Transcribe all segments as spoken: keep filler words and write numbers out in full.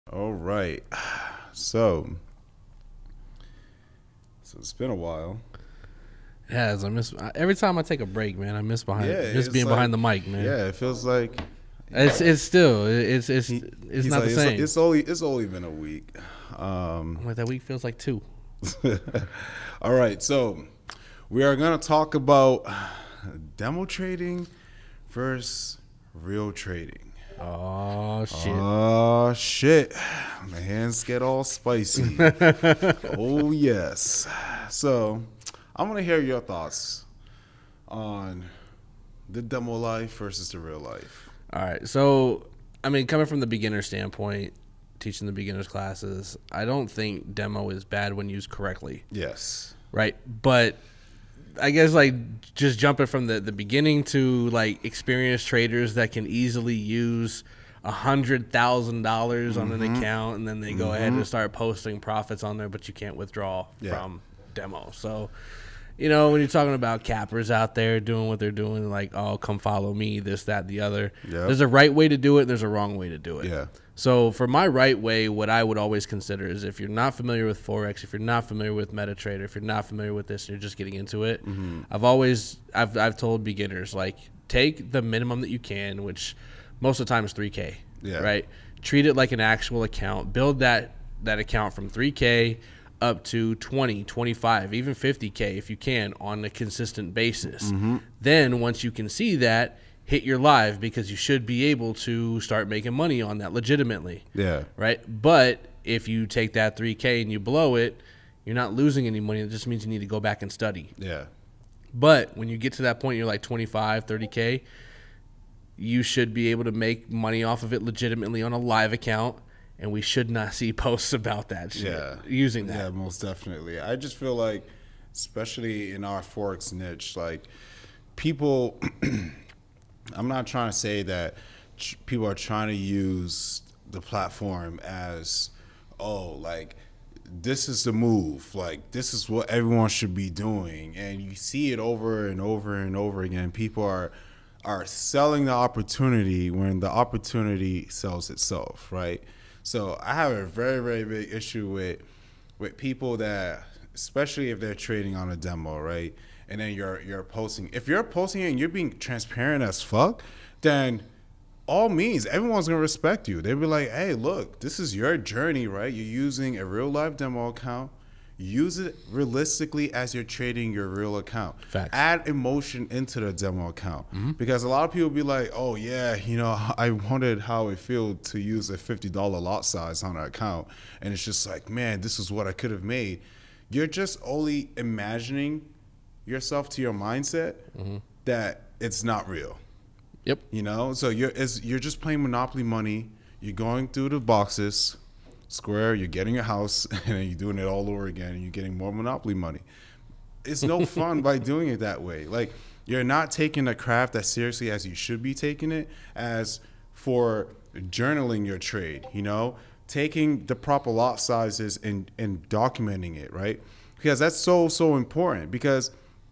All right. So, so it's been a while. It has. I miss every time I take a break, man. I miss behind, Yeah, miss it's being like- behind the mic, man. Yeah, it feels like It's it's still it's it's he- it's he's not like, the same. It's, only it's only been a week. Um, I'm like that week feels like two. all right, so we are gonna talk about demo trading versus real trading. Oh shit! Oh shit! My hands get all spicy. Oh yes. So I'm gonna hear your thoughts on the demo life versus the real life. All right, so I mean, coming from the beginner standpoint, teaching the beginners classes, I don't think demo is bad when used correctly, Yes. right? But I guess like just jumping from the, the beginning to like experienced traders that can easily use a hundred thousand dollars on an account, and then they go ahead and start posting profits on there, but you can't withdraw Yeah. from demo. So, you know, when you're talking about cappers out there doing what they're doing, like, oh, come follow me, this, that, the other. Yep. There's a right way to do it. And there's a wrong way to do it. Yeah. So for my right way, what I would always consider is if you're not familiar with Forex, if you're not familiar with MetaTrader, if you're not familiar with this and you're just getting into it, Mm-hmm. I've always, I've, I've told beginners, like, take the minimum that you can, which most of the time is three K, Yeah. right? Treat it like an actual account. Build that, that account from three K up to twenty, twenty-five, even fifty K if you can on a consistent basis. Mm-hmm. Then once you can see that, hit your live, because you should be able to start making money on that legitimately, Yeah. right? But if you take that three K and you blow it, you're not losing any money. It just means you need to go back and study. Yeah. But when you get to that point, you're like twenty-five, thirty K, you should be able to make money off of it legitimately on a live account, and we should not see posts about that shit Yeah. using that. Yeah, most definitely. I just feel like, especially in our Forex niche, like people, I'm not trying to say that ch- people are trying to use the platform as, oh, like, this is the move. Like, this is what everyone should be doing. And you see it over and over and over again. People are are selling the opportunity when the opportunity sells itself, right? So I have a very, very big issue with with people that, especially if they're trading on a demo, right? And then you're you're posting. If you're posting it and you're being transparent as fuck, then all means everyone's gonna respect you. They'll be like, hey, look, this is your journey, right? You're using a real life demo account. Use it realistically as you're trading your real account. Facts. Add emotion into the demo account, because a lot of people be like, oh yeah, you know, I wondered how it felt to use a fifty dollar lot size on an account, and it's just like, man, this is what I could have made. You're just only imagining yourself to your mindset that it's not real. Yep. You know, so you're it's, you're just playing Monopoly money. You're going through the boxes, square. You're getting a house, and then you're doing it all over again, and you're getting more Monopoly money. It's no fun by doing it that way. Like, you're not taking the craft as seriously as you should be taking it, as for journaling your trade. You know, taking the proper lot sizes and and documenting it, right? Because that's so so important, because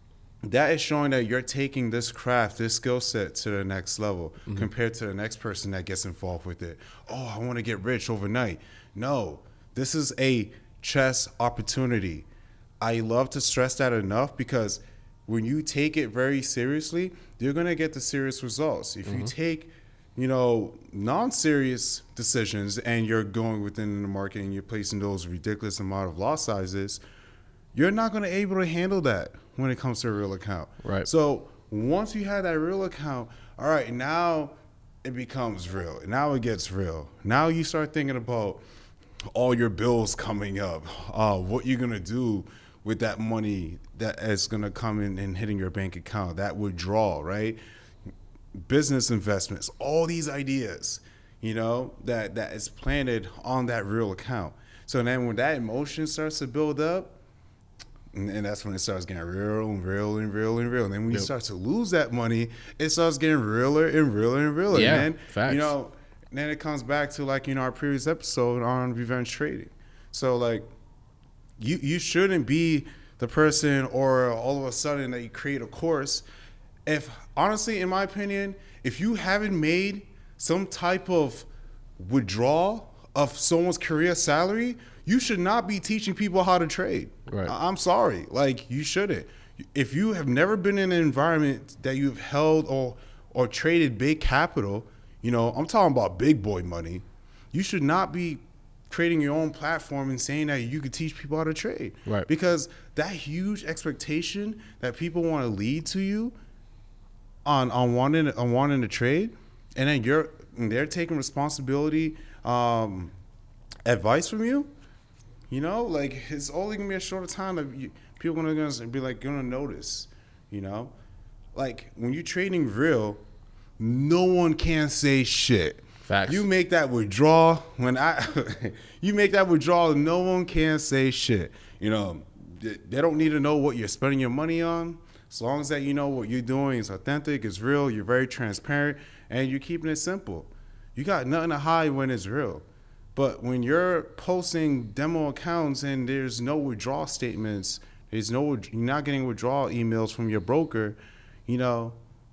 that is showing that you're taking this craft, this skill set to the next level compared to the next person that gets involved with it. Oh, I want to get rich overnight. No, this is a chess opportunity. I love to stress that enough, because when you take it very seriously, you're going to get the serious results. If you take, you know, non-serious decisions and you're going within the market and you're placing those ridiculous amount of lot sizes, you're not going to be able to handle that when it comes to a real account. Right. So once you have that real account, all right, now it becomes real. Now it gets real. Now you start thinking about all your bills coming up, uh, what you're going to do with that money that is going to come in and hitting your bank account, that withdrawal, right? Business investments, all these ideas, you know, that, that is planted on that real account. So then when that emotion starts to build up, and, and that's when it starts getting real and real and real and real. And then when you Yep. start to lose that money, it starts getting realer and realer and realer. Yeah, and then, facts. you know, then it comes back to, like, you know, our previous episode on revenge trading. So, like, you you shouldn't be the person, or all of a sudden that you create a course. If, honestly, in my opinion, if you haven't made some type of withdrawal of someone's career salary, you should not be teaching people how to trade. Right. I- I'm sorry. Like, you shouldn't. If you have never been in an environment that you've held or or traded big capital, you know, I'm talking about big boy money, you should not be creating your own platform and saying that you could teach people how to trade. Right. Because that huge expectation that people want to lead to you on on wanting on wanting to trade, and then you're and they're taking responsibility, um, advice from you, you know, like it's only gonna be a shorter time that you, people are gonna be like gonna notice, you know, like when you're trading real, no one can say shit. Facts. You make that withdrawal when I, you make that withdrawal, no one can say shit. You know, they don't need to know what you're spending your money on. As long as that you know what you're doing is authentic, it's real, you're very transparent, and you're keeping it simple. You got nothing to hide when it's real. But when you're posting demo accounts and there's no withdrawal statements, there's no, you're not getting withdrawal emails from your broker, you know,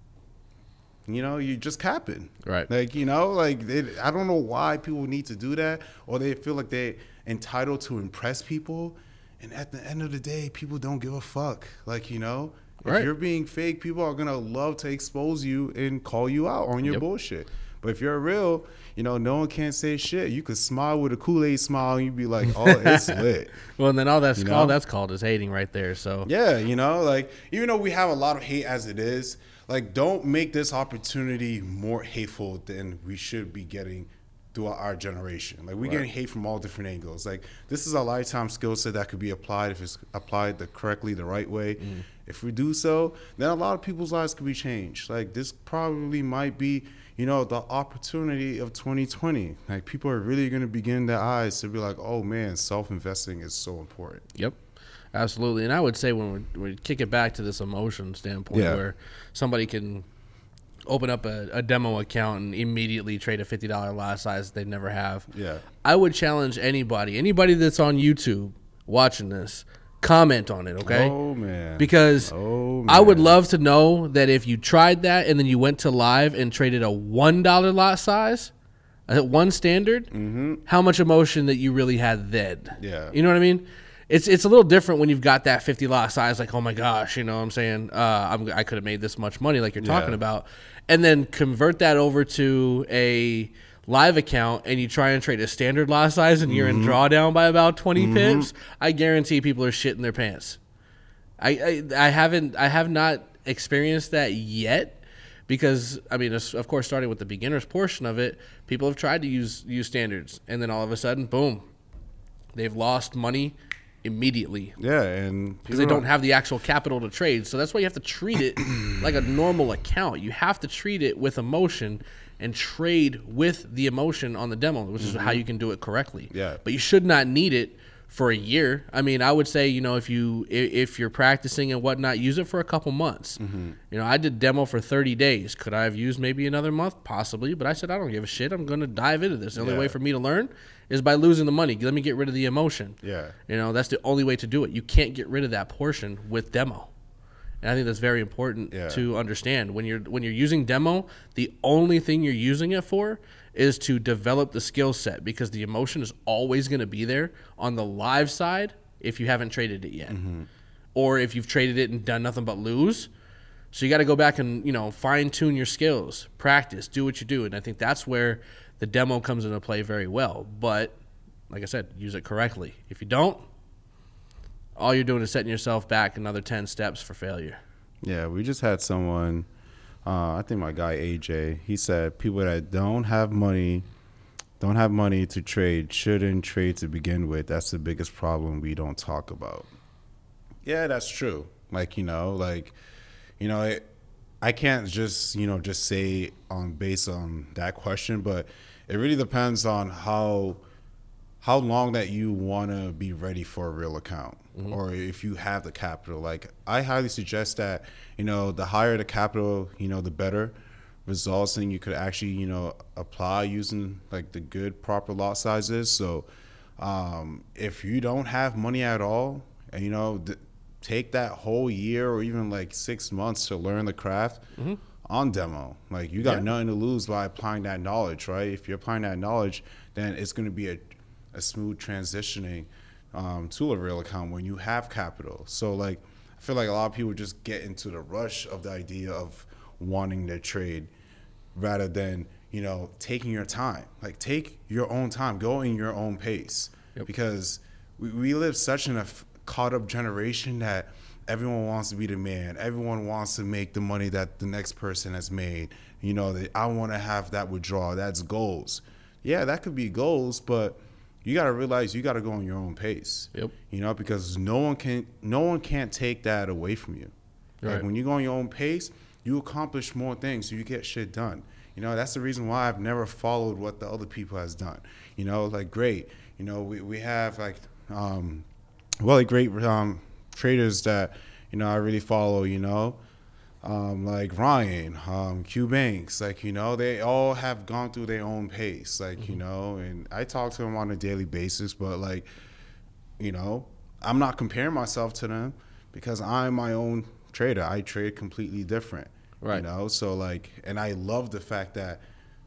you know, you just capping. Right. Like, you know, like, they, I don't know why people need to do that, or they feel like they're entitled to impress people. And at the end of the day, people don't give a fuck. Like, you know, Right. if you're being fake, people are going to love to expose you and call you out on your Yep. bullshit. But if you're real, you know, no one can say shit. You could smile with a Kool-Aid smile and you'd be like, oh, it's lit. Well, and then all that's You called know? that's called is hating right there. So Yeah, you know, like, even though we have a lot of hate as it is, like, don't make this opportunity more hateful than we should be getting throughout our generation. Like, we're Right. getting hate from all different angles. Like, this is a lifetime skill set that could be applied if it's applied the correctly, the right way. Mm. If we do so, then a lot of people's lives could be changed. Like, this probably might be, you know, the opportunity of twenty twenty. Like, people are really going to begin their eyes to be like, oh, man, self-investing is so important. Yep, absolutely. And I would say when we, we kick it back to this emotion standpoint, Yeah. where somebody can open up a, a demo account and immediately trade a fifty dollar lot size that they never have. Yeah. I would challenge anybody, anybody that's on YouTube watching this, comment on it, okay? Oh, man. Because Oh, I would man. love to know that if you tried that and then you went to live and traded a one dollar lot size, at one standard, how much emotion that you really had then. Yeah. You know what I mean? It's it's a little different when you've got that fifty lot size, like, oh my gosh, you know what I'm saying? Uh, I'm, I could have made this much money like you're talking Yeah. about. And then convert that over to a live account and you try and trade a standard lot size and you're in drawdown by about twenty pips, I guarantee people are shitting their pants. I, I I haven't I have not experienced that yet because I mean it's- of course starting with the beginners portion of it, people have tried to use use standards and then all of a sudden boom, they've lost money immediately Yeah, and because they don't have the actual capital to trade. So that's why you have to treat it like a normal account. You have to treat it with emotion and trade with the emotion on the demo, which is how you can do it correctly. Yeah. But you should not need it for a year. I mean, I would say, you know, if you i- if you're practicing and whatnot, use it for a couple months. You know, I did demo for thirty days. Could I have used maybe another month? Possibly. But I said, I don't give a shit. I'm going to dive into this. The only Yeah. way for me to learn is by losing the money. Let me get rid of the emotion. Yeah. You know, that's the only way to do it. You can't get rid of that portion with demo. And I think that's very important Yeah. to understand. When you're when you're using demo, the only thing you're using it for is to develop the skill set because the emotion is always going to be there on the live side if you haven't traded it yet. Or if you've traded it and done nothing but lose. So you got to go back and, you know, fine tune your skills, practice, do what you do. And I think that's where the demo comes into play very well. But like I said, use it correctly. If you don't, all you're doing is setting yourself back another ten steps for failure. Yeah, we just had someone, uh, I think my guy A J, he said people that don't have money, don't have money to trade, shouldn't trade to begin with. That's the biggest problem we don't talk about. Yeah, that's true. Like, you know, like, you know, it, I can't just, you know, just say on based on that question, but it really depends on how how long that you want to be ready for a real account, or if you have the capital. Like, I highly suggest that, you know, the higher the capital, you know, the better results and you could actually, you know, apply using like the good proper lot sizes. So um, if you don't have money at all, and, you know, th- take that whole year or even like six months to learn the craft on demo. Like, you got Yeah. nothing to lose by applying that knowledge, right? If you're applying that knowledge, then it's going to be a, a smooth transitioning um, to a real account when you have capital. So like, I feel like a lot of people just get into the rush of the idea of wanting to trade rather than, you know, taking your time. Like, take your own time, go in your own pace. Yep. Because we, we live such in a f- caught up generation that everyone wants to be the man. Everyone wants to make the money that the next person has made. You know, that I want to have that withdrawal. That's goals. Yeah, that could be goals, but you got to realize you got to go on your own pace. Yep. You know, because no one can, no one can't take that away from you. Right. Like, when you go on your own pace, you accomplish more things, so you get shit done. You know, that's the reason why I've never followed what the other people has done. You know, like, great. You know, we, we have, like, um, really great um, traders that, you know, I really follow, you know. Um, like Ryan, um, Q Banks, like, you know, they all have gone through their own pace, like, mm-hmm. you know, and I talk to them on a daily basis, but, like, you know, I'm not comparing myself to them because I'm my own trader. I trade completely different. Right. You know, so like, and I love the fact that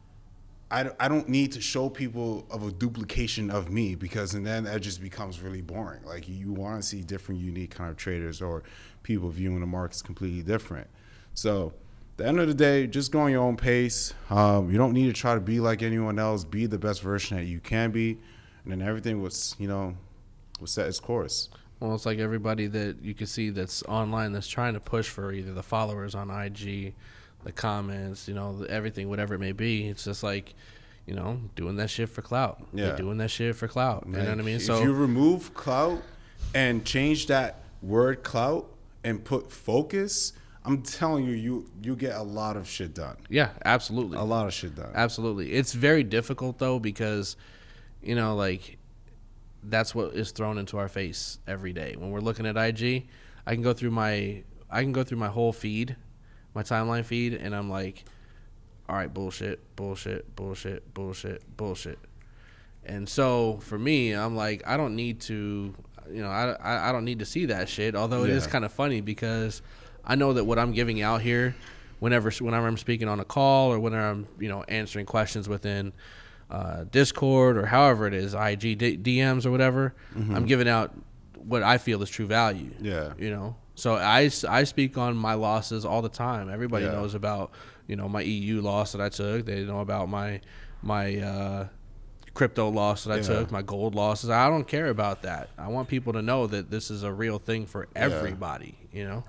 I, I don't need to show people of a duplication of me, because and then that just becomes really boring. Like, you want to see different, unique kind of traders or people viewing the markets completely different. So at the end of the day, just go on your own pace. Um, you don't need to try to be like anyone else. Be the best version that you can be, and then everything was, you know, will set its course. Well, it's like everybody that you can see that's online that's trying to push for either the followers on I G, the comments, you know, everything, whatever it may be. It's just like, you know, doing that shit for clout. Yeah. They're doing that shit for clout. You like, know what I mean? If So you remove clout and change that word clout and put focus, I'm telling you, you you get a lot of shit done. Yeah, absolutely. A lot of shit done. Absolutely. It's very difficult, though, because, you know, like, that's what is thrown into our face every day. When we're looking at I G, I can go through my I can go through my whole feed, my timeline feed, and I'm like, all right, bullshit, bullshit, bullshit, bullshit, bullshit. And so for me, I'm like, I don't need to, you know, I, I don't need to see that shit. Although it yeah. is kind of funny because I know that what I'm giving out here, whenever whenever I'm speaking on a call or whenever I'm, you know, answering questions within uh, Discord or however it is, I G D- DMs or whatever, mm-hmm. I'm giving out what I feel is true value. Yeah. You know, so I, I speak on my losses all the time. Everybody yeah. knows about, you know, my E U loss that I took. They know about my my uh, crypto loss that I yeah. took, my gold losses. I don't care about that. I want people to know that this is a real thing for everybody, yeah. you know?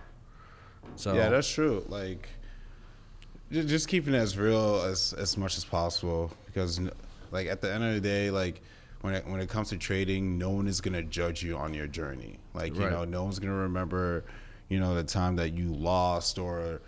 So yeah, that's true. Like, just keeping it as real as, as much as possible, because, like, at the end of the day, like, when it, when it comes to trading, no one is going to judge you on your journey. Like, you right. know, no one's going to remember, you know, the time that you lost or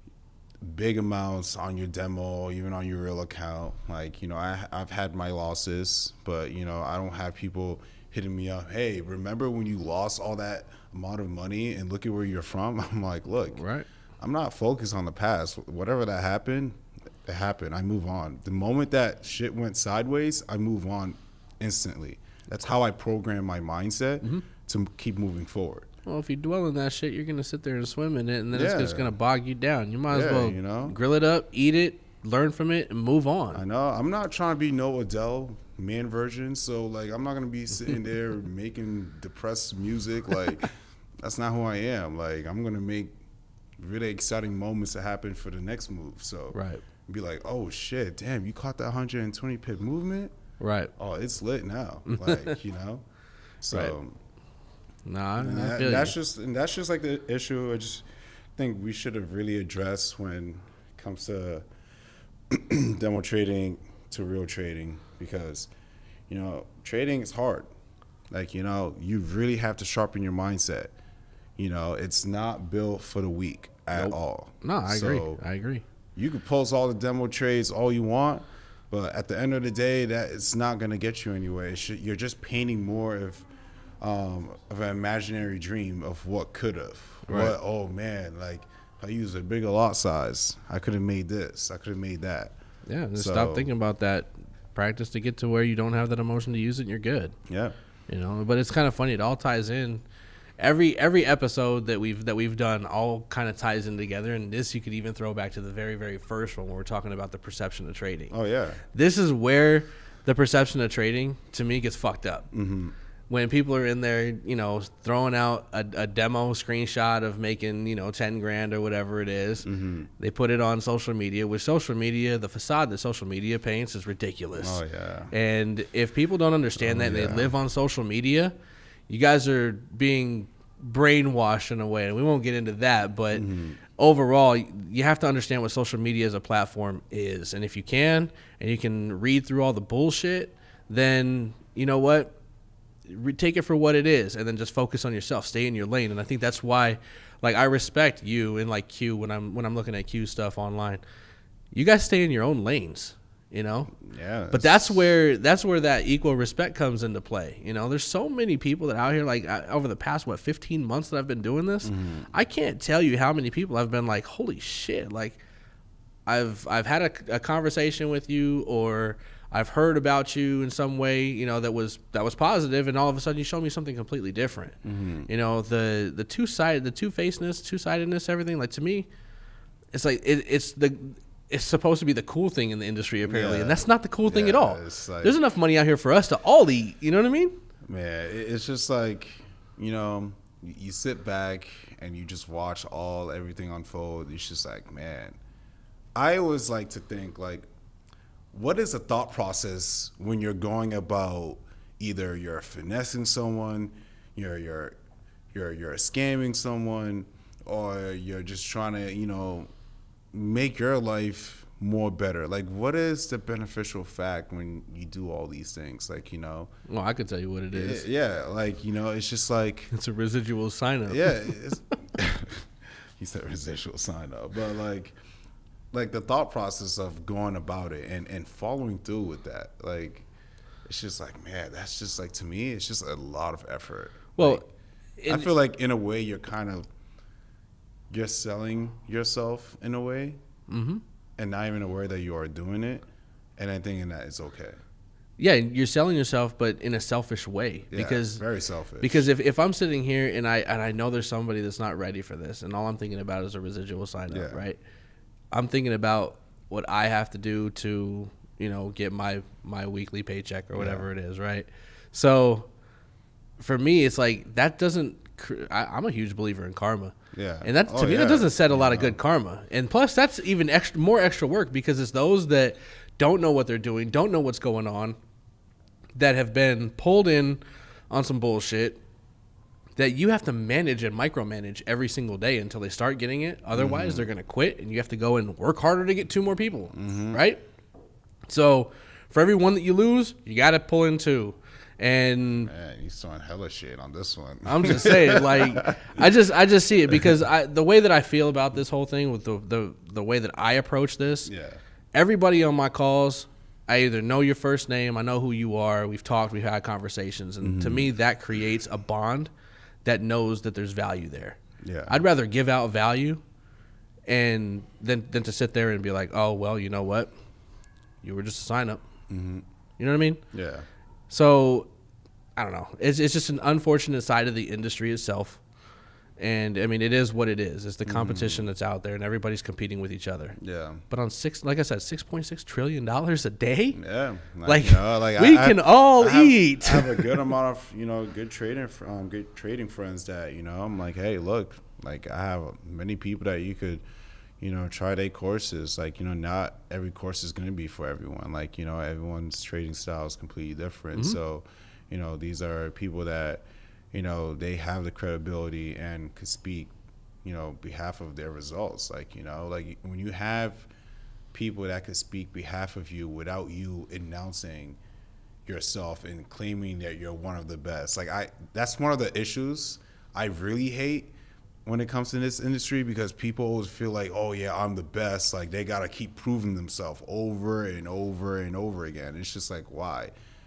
big amounts on your demo, even on your real account. Like, you know, I, I've had my losses, but, you know, I don't have people hitting me up, hey, remember when you lost all that amount of money and look at where you're from? I'm like, look, right. I'm not focused on the past. Whatever that happened, it happened. I move on. The moment that shit went sideways, I move on instantly. That's how I program my mindset mm-hmm. to keep moving forward. Well, if you dwell in that shit, you're going to sit there and swim in it, and then yeah. it's just going to bog you down. You might as yeah, well you know? grill it up, eat it, learn from it, and move on. I know. I'm not trying to be no Adele man version, so, like, I'm not going to be sitting there making depressed music. Like, that's not who I am. Like, I'm going to make really exciting moments to happen for the next move. So, right. be like, oh, shit, damn, you caught that one hundred twenty pip movement? Right. Oh, it's lit now. Like, you know? So... Right. Nah, and I that, feel that's you. just and that's just like the issue. I just think we should have really addressed when it comes to demo trading to real trading, because, you know, trading is hard. Like, you know, you really have to sharpen your mindset. You know, it's not built for the weak at nope. all. No, I so agree. I agree. You can post all the demo trades all you want, but at the end of the day, that it's not going to get you anywhere. It should, you're just painting more of Um, of an imaginary dream of what could have. Right. What, oh, man, like, if I use a bigger lot size, I could have made this. I could have made that. Yeah, just so, stop thinking about that. Practice to get to where you don't have that emotion to use it, and you're good. Yeah. You know, but it's kind of funny. It all ties in. Every every episode that we've that we've done all kind of ties in together, and this you could even throw back to the very, very first one where we're talking about the perception of trading. Oh, yeah. This is where the perception of trading to me gets fucked up. Mm-hmm. When people are in there, you know, throwing out a, a demo screenshot of making, you know, ten grand or whatever it is, Mm-hmm. they put it on social media. With social media, the facade that social media paints is ridiculous. Oh yeah. And if people don't understand Oh, that and yeah. they live on social media, you guys are being brainwashed in a way. And we won't get into that, but Mm-hmm. overall, you have to understand what social media as a platform is. And if you can, and you can read through all the bullshit, then you know what? Re- take it for what it is, and then just focus on yourself. Stay in your lane. And I think that's why, like, I respect you and like Q when I'm when I'm looking at Q stuff online. You guys stay in your own lanes, you know. Yeah. But that's where that's where that equal respect comes into play. You know, there's so many people that out here, like I, over the past what fifteen months that I've been doing this, Mm-hmm. I can't tell you how many people I've been like, holy shit, like I've I've had a, a conversation with you, or I've heard about you in some way, you know, that was that was positive, and all of a sudden you show me something completely different. Mm-hmm. You know, the the two sided, the two facedness, two sidedness, everything. Like to me, it's like it, it's the it's supposed to be the cool thing in the industry apparently, Yeah. and that's not the cool thing Yeah, at all. it's like- There's enough money out here for us to all eat. You know what I mean? Man, it- it's just like, you know, you you sit back and you just watch all everything unfold. It's just like, man, I always like to think like, what is the thought process when you're going about either you're finessing someone, you're you're you're you're scamming someone, or you're just trying to, you know, make your life more better. Like, what is the beneficial fact when you do all these things? Like, you know, Well, I can tell you what it is. yeah, like, you know, it's just like, It's a residual sign up. yeah, it's, he said residual sign up, but like, like the thought process of going about it and, and following through with that, like, it's just like, man, that's just like, to me, it's just a lot of effort. Well, Like, I and- feel like in a way you're kind of, you're selling yourself in a way, Mhm. and not even aware that you are doing it, and I think that it's okay. Yeah, you're selling yourself, but in a selfish way. Yeah, because very selfish. Because if, if I'm sitting here and I and I know there's somebody that's not ready for this, and all I'm thinking about is a residual sign up, Yeah. right? I'm thinking about what I have to do to, you know, get my my weekly paycheck or whatever Yeah. it is, right? So for me, it's like that doesn't. cr- I, I'm a huge believer in karma. Yeah. And that to Oh, me yeah. that doesn't set a You lot of know. good karma. And plus that's even extra more extra work because it's those that don't know what they're doing, don't know what's going on, that have been pulled in on some bullshit that you have to manage and micromanage every single day until they start getting it. Otherwise, Mm-hmm. they're going to quit and you have to go and work harder to get two more people, right? So for every one that you lose, you got to pull in two. And Man, he's throwing hella shit on this one. I'm just saying, like, I just, I just see it because I, the way that I feel about this whole thing with the, the, the way that I approach this, Yeah. everybody on my calls, I either know your first name, I know who you are, we've talked, we've had conversations, and to me, that creates a bond that knows that there's value there. Yeah. I'd rather give out value, and than than to sit there and be like, oh well, you know what, you were just a sign up. Mm-hmm. You know what I mean? Yeah. So, I don't know. It's it's just an unfortunate side of the industry itself. And, I mean, it is what it is. It's the competition that's out there, and everybody's competing with each other. Yeah. But on six, like I said, six point six trillion dollars a day? Yeah. Like, you know, like we I- can I- all I have- eat. I have a good amount of, you know, good trading, fr- um, good trading friends that, you know, I'm like, hey, look, like I have many people that you could, you know, try their courses. Like, you know, not every course is going to be for everyone. Like, you know, everyone's trading style is completely different. Mm-hmm. So, you know, these are people that, you know, they have the credibility and could speak, you know, behalf of their results. Like, you know, like when you have people that could speak behalf of you without you announcing yourself and claiming that you're one of the best. Like I, that's one of the issues I really hate when it comes to this industry, because people always feel like, oh yeah, I'm the best. Like they got to keep proving themselves over and over and over again. It's just like, why?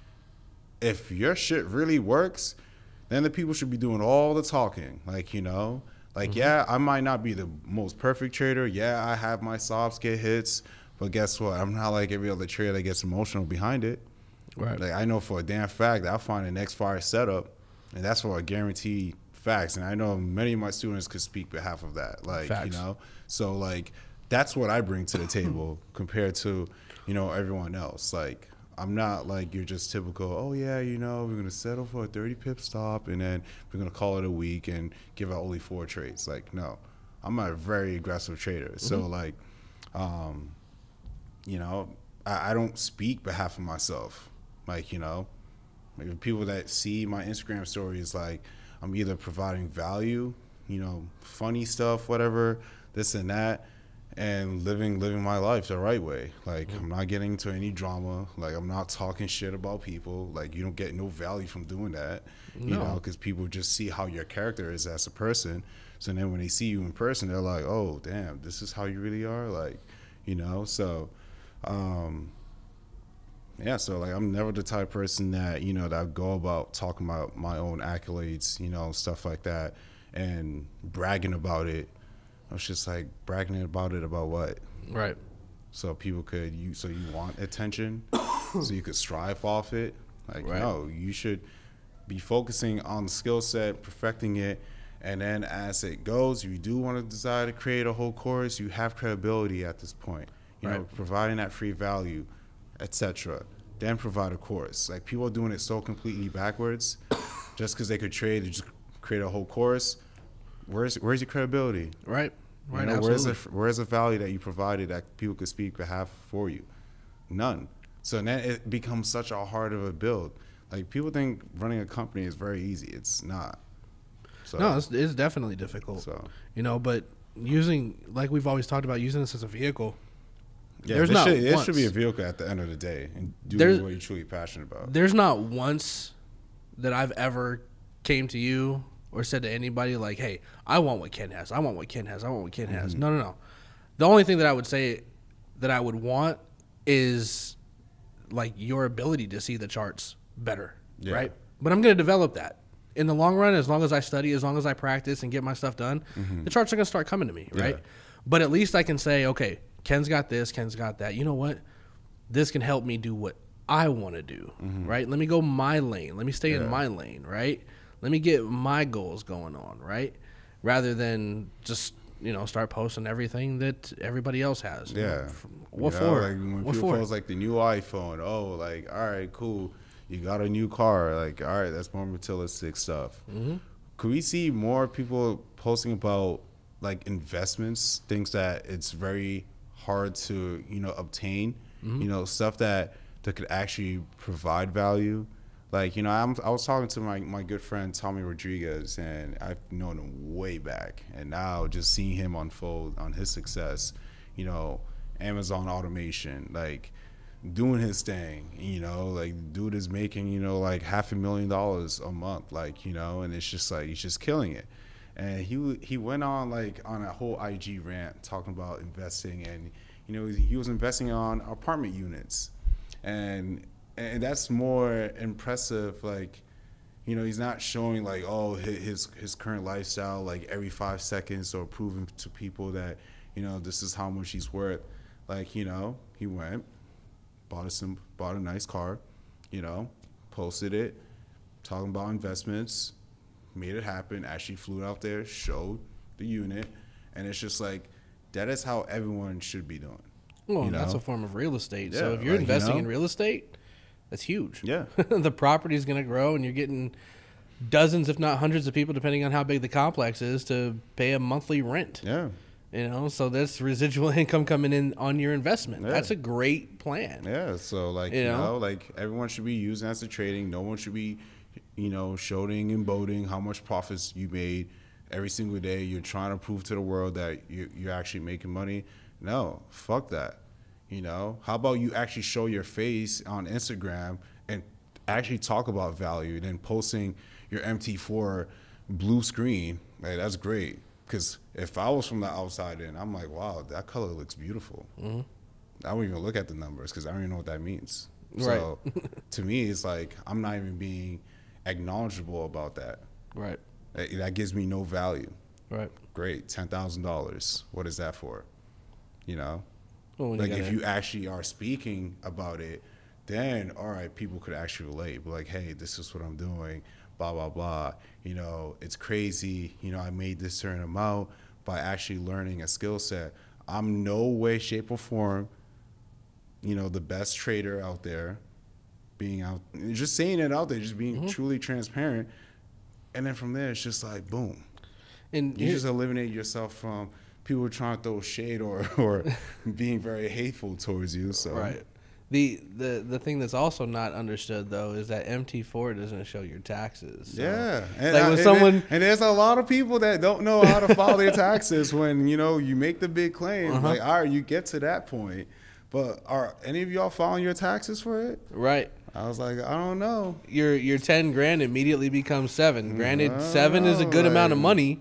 If your shit really works, then the people should be doing all the talking. Like, you know, like, Mm-hmm. yeah, I might not be the most perfect trader. Yeah, I have my stops get hits, but guess what? I'm not like every other trader that gets emotional behind it. Right. Like, I know for a damn fact that I'll find the next fire setup, and that's for a guaranteed facts. And I know many of my students could speak behalf of that. Like, Facts. you know, so like, that's what I bring to the table compared to, you know, everyone else. Like, I'm not like you're just typical, oh yeah, you know, we're gonna settle for a thirty pip stop and then we're gonna call it a week and give out only four trades. Like, no. I'm a very aggressive trader. Mm-hmm. So like um, you know, I, I don't speak behalf of myself. Like, you know, like people that see my Instagram stories, like I'm either providing value, you know, funny stuff, whatever, this and that, and living living my life the right way. Like, mm-hmm. I'm not getting into any drama. Like, I'm not talking shit about people. Like, you don't get no value from doing that, no. you know, because people just see how your character is as a person. So then when they see you in person, they're like, oh, damn, this is how you really are? Like, you know, so, um, yeah, so, like, I'm never the type of person that, you know, that I go about talking about my own accolades, you know, stuff like that, and bragging about it. I was just like, bragging about it about what? Right. So people could, you so you want attention, so you could strive off it. Like, right. no, you should be focusing on the skill set, perfecting it, and then as it goes, if you do want to decide to create a whole course, you have credibility at this point. You right. know, providing that free value, et cetera. Then provide a course. Like, people are doing it so completely backwards, just because they could trade and just create a whole course. Where's where's your credibility? Right, right. You know, absolutely. where's the where's the value that you provided that people could speak behalf for you? None. So then it becomes such a hard of a build. Like, people think running a company is very easy. It's not. So, no, it's, it's definitely difficult. So you know, but using, like we've always talked about, using this as a vehicle. Yeah, there's not. Should, it should be a vehicle at the end of the day, and do what you're truly passionate about. There's not once that I've ever came to you or said to anybody like, hey, I want what Ken has. I want what Ken has. I want what Ken has. Mm-hmm. No, no, no. The only thing that I would say that I would want is like your ability to see the charts better, yeah. right? But I'm going to develop that. In the long run, as long as I study, as long as I practice and get my stuff done, mm-hmm. the charts are going to start coming to me, right? Yeah. But at least I can say, okay, Ken's got this, Ken's got that. You know what? This can help me do what I want to do, mm-hmm. right? Let me go my lane. Let me stay yeah. in my lane, right? Let me get my goals going on, right? Rather than just, you know, start posting everything that everybody else has. Yeah. You know, what you for? Know, like when what people for? post like the new iPhone, oh, like, all right, cool. You got a new car. Like, all right, that's more materialistic stuff. Mm-hmm. Could we see more people posting about like investments, things that it's very hard to, you know, obtain, mm-hmm. you know, stuff that, that could actually provide value? Like, you know, I'm, I was talking to my, my good friend Tommy Rodriguez, and I've known him way back. And now just seeing him unfold on his success, you know, Amazon automation, like doing his thing, you know, like dude is making, you know, like half a million dollars a month, like, you know, and it's just like, he's just killing it. And he he went on like on a whole I G rant talking about investing, and, you know, he was investing on apartment units. And And that's more impressive. Like, you know, he's not showing like, oh, his his current lifestyle like every five seconds, or proving to people that, you know, this is how much he's worth. Like, you know, he went, bought a some bought a nice car, you know, posted it, talking about investments, made it happen. Actually flew out there, showed the unit, and it's just like, that is how everyone should be doing. Well, you know? That's a form of real estate. Yeah, so if you're like, investing you know? in real estate, that's huge. Yeah. The property is going to grow, and you're getting dozens, if not hundreds of people, depending on how big the complex is, to pay a monthly rent. Yeah. You know, so that's residual income coming in on your investment. Yeah. That's a great plan. Yeah. So, like, you, you know? know, like everyone should be using as a trading. No one should be, you know, showing and boasting how much profits you made every single day. You're trying to prove to the world that you, you're actually making money. No, fuck that. You know, how about you actually show your face on Instagram and actually talk about value, and then posting your M T four blue screen? Like, that's great. Because if I was from the outside in, I'm like, wow, that color looks beautiful. Mm-hmm. I don't even look at the numbers because I don't even know what that means. Right. So to me, it's like, I'm not even being acknowledgeable about that. Right. That, that gives me no value. Right. Great, ten thousand dollars. What is that for? You know? Well, like, you if you actually are speaking about it, then, all right, people could actually relate. But like, hey, this is what I'm doing, blah, blah, blah. You know, it's crazy. You know, I made this certain amount by actually learning a skill set. I'm no way, shape, or form, you know, the best trader out there. being out, just saying it out there, just being Mm-hmm. truly transparent. And then from there, it's just like, boom. And You here- just eliminate yourself from people trying to throw shade or, or being very hateful towards you. So right. The, the the thing that's also not understood though is that M T four doesn't show your taxes. So, yeah, and, like I- when and someone then- and there's a lot of people that don't know how to file their taxes when you know you make the big claim. Uh-huh. Like, all right, you get to that point, but are any of y'all filing your taxes for it? right. I was like, I don't know. Your your ten grand immediately becomes seven. Granted, I seven is a know, good amount of like- money,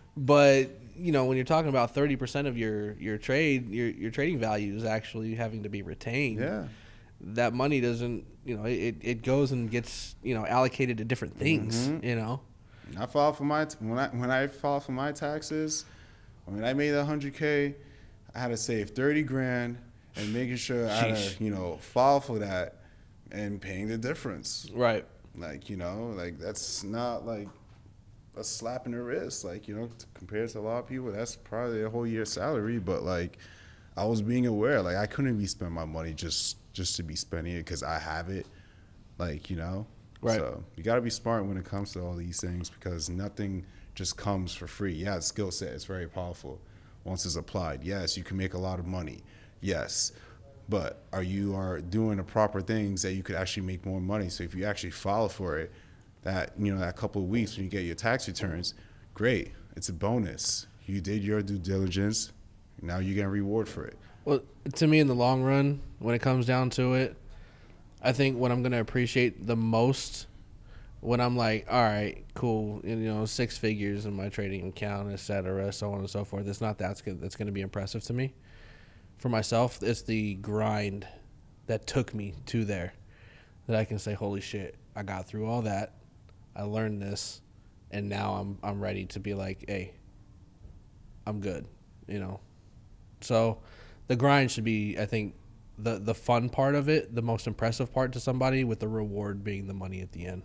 but you know when you're talking about thirty percent of your your trade, your your trading value is actually having to be retained. Yeah, That money doesn't, you know, it, it goes and gets you know allocated to different things. Mhm. You know, I filed for my when I when I filed for my taxes, when I made a hundred k, I had to save thirty grand and making sure I had Sheesh. to, you know, file for that and paying the difference. right? Like, you know, like that's not like a slap in the wrist. Like, you know, t- compared to a lot of people, that's probably a whole year's salary. But like, I was being aware, like I couldn't be spending my money just just to be spending it because I have it. Like, you know, Right. So you got to be smart when it comes to all these things because nothing just comes for free. Yeah, the skill set is very powerful once it's applied. Yes, you can make a lot of money. Yes. But are you are doing the proper things that you could actually make more money? So if you actually file for it, that you know that couple of weeks when you get your tax returns, great. It's a bonus. You did your due diligence. Now you get a reward for it. Well, to me, in the long run, when it comes down to it, I think what I'm going to appreciate the most when I'm like, all right, cool, you know, six figures in my trading account, et cetera, so on and so forth. It's not that's good. That's going to be impressive to me. For myself, it's the grind that took me to there that I can say, holy shit, I got through all that. I learned this, and now I'm I'm ready to be like, hey, I'm good, you know. So the grind should be, I think, the the fun part of it, the most impressive part to somebody, with the reward being the money at the end.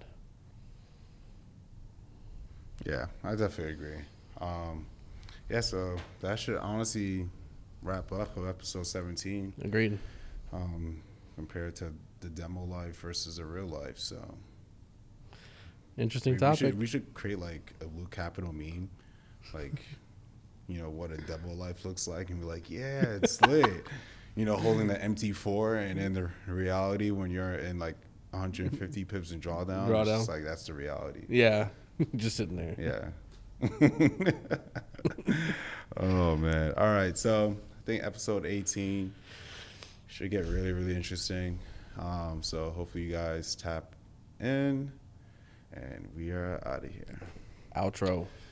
Yeah, I definitely agree. Um, yeah, so that should honestly wrap up of episode seventeen. Agreed. Um, compared to the demo life versus the real life. So Interesting we, we topic. should we should create like a Blue Capital meme, like you know what a demo life looks like, and be like, yeah, it's lit. You know, holding the M T four, and then the reality when you're in like one hundred fifty pips in drawdown, Drawdown. it's just like that's the reality. Yeah, just sitting there. Yeah. Oh man. All right. So I think episode eighteen should get really, really interesting. Um, so hopefully you guys tap in, and we are out of here. Outro.